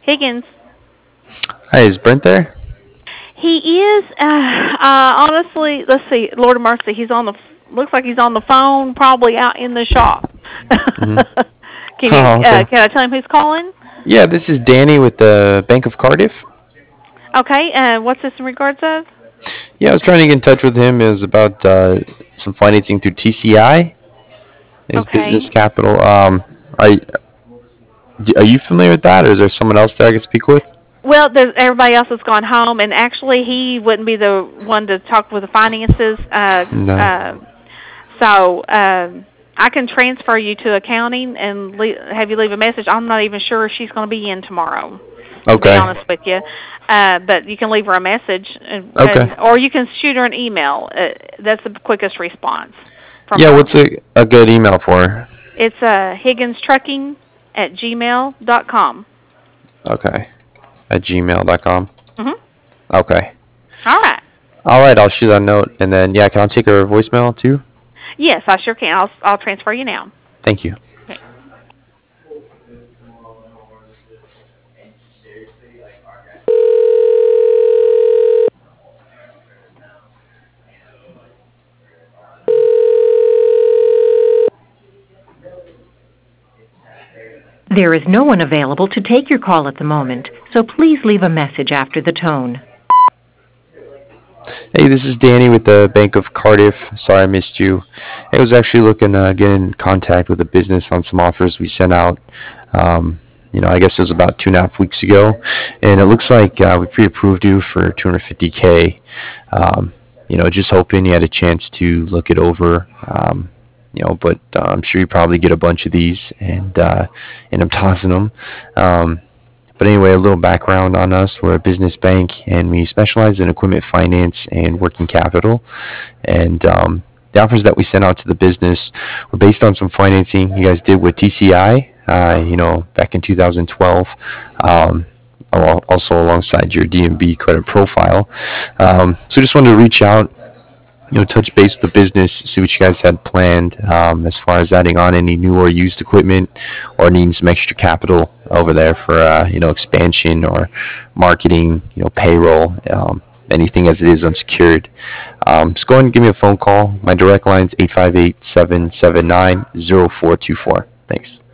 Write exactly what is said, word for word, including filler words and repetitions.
Higgins. Hi, is Brent there? He is. Uh, uh, honestly, let's see. Lord of mercy, he's on the. Looks like he's on the phone, probably out in the shop. Hmm. can you? Oh, Uh, okay. can I tell him who's calling? Yeah, this is Danny with the Bank of Cardiff. Okay. Uh, what's this in regards of? Yeah, I was trying to get in touch with him. It was about uh, some financing through T C I, his business Okay. capital. Um, are y- d- are you familiar with that, or is there someone else there I could speak with? Well, there's, everybody else has gone home, and actually, he wouldn't be the one to talk with the finances. Uh, No. uh, so um, I can transfer you to accounting and le- have you leave a message. I'm not even sure if she's going to be in tomorrow, to be Okay. honest with you. Uh, but you can leave her a message, and, Okay. and or you can shoot her an email. Uh, that's the quickest response from Yeah, her. what's a, a good email for her? It's uh, Higgins Trucking at gmail dot com. Okay. At gmail dot com. Mm-hmm. Okay. All right. All right, I'll shoot that note, and then yeah, can I take her voicemail too? Yes, I sure can. I'll I'll transfer you now. Thank you. Okay. There is no one available to take your call at the moment, so please leave a message after the tone. Hey, this is Danny with the Bank of Cardiff. Sorry I missed you. I was actually looking to get in contact with a business on some offers we sent out. Um, you know, I guess it was about two and a half weeks ago, and it looks like uh, we pre-approved you for two hundred fifty k. Um, you know, just hoping you had a chance to look it over. Um, you know, but uh, I'm sure you probably get a bunch of these, and uh, and I'm tossing them. Um, but anyway, a little background on us. We're a business bank and we specialize in equipment finance and working capital. And um, the offers that we sent out to the business were based on some financing you guys did with T C I, uh, you know, back in two thousand twelve. Um, also alongside your D M B credit profile. Um, so just wanted to reach out, you know, touch base with the business, see what you guys had planned um, as far as adding on any new or used equipment, or needing some extra capital over there for uh, you know, expansion or marketing, you know, payroll, um, anything as it is unsecured. Um, just go ahead and give me a phone call. My direct line is eight five eight, seven seven nine, zero four two four. Thanks.